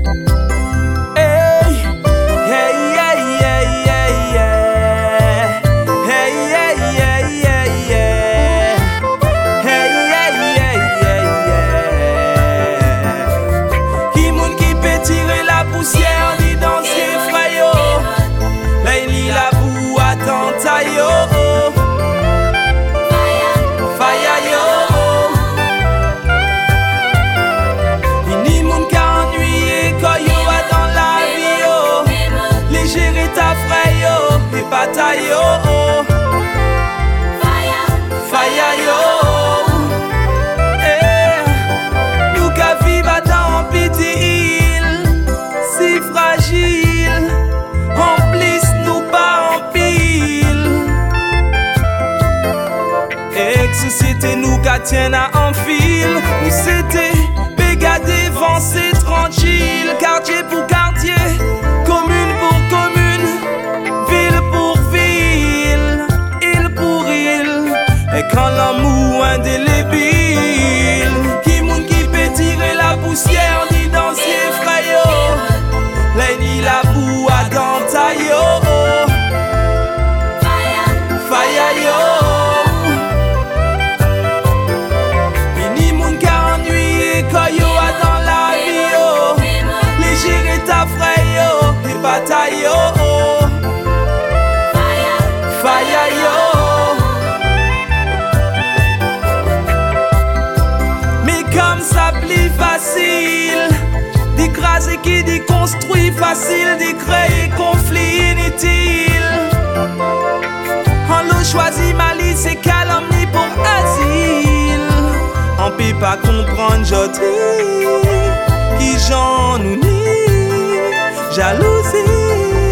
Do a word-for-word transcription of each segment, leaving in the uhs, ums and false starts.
Hey, hey, hey, hey, hey, yeah. Hey, hey, hey, hey, yeah. Hey, hey, hey, hey, yeah. Qui moun qui peut tirer la poussière ni danser frayo. Là il y la boue attend taillot. Bataille yo, fire yo, eh, nous ka vivre dans petit île, si fragile, en plus nous pas en pile. Et que société nous ka tient à en fil, nous c'était béga devant c'est tranquille, quartier pour quartier, commune pour commune. Et quand l'amour indélébile, qui moun qui peut tirer la poussière ni danser frayo, là ni la boue à dans taillot. Fire yo, ni moun qui ennuyé quand yo a dans la vie yo, les gérer ta frayo et bataille yo. Fire yo. Comme ça plus facile d'écraser qui déconstruit, facile de créer conflit inutile. On l'a choisi malice et calomnie pour asile. On peut pas comprendre j'aurais qui j'en nous nie jalousie.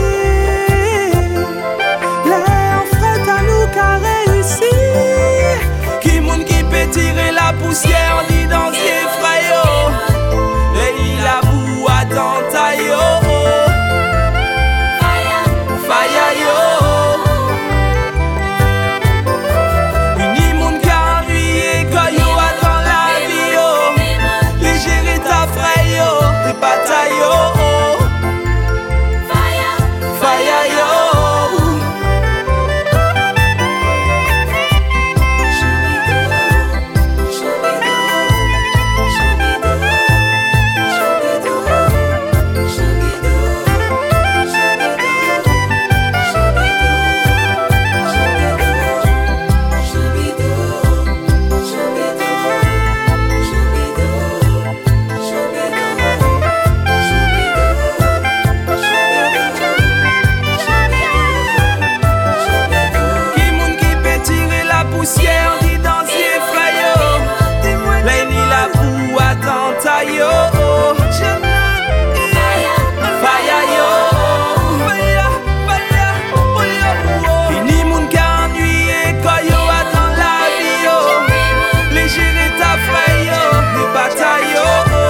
L'air fret à nous qu'a réussi. Qui moun qui peut tirer la poussière ni danser frayo. Et la boue à dans taillot. Fire yo. Ni moun qui ennuyé quand yo a dans la vie yo. Les gérer ta frayo. Les batailles yo. Fire yo. Poussière ni danser frayo. Là ni la boue à dans taillot. Fire yo. Ni moun qui ennuyé quand yo a dans la vie yo. Les gérer ta frayo. Les batailles yo.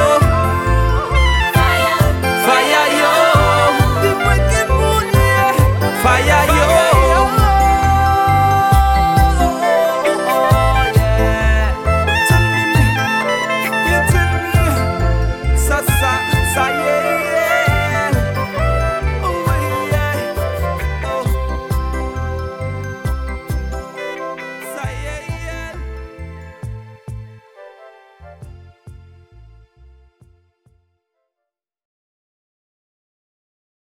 Fire yo. Fire yo. Ça y est.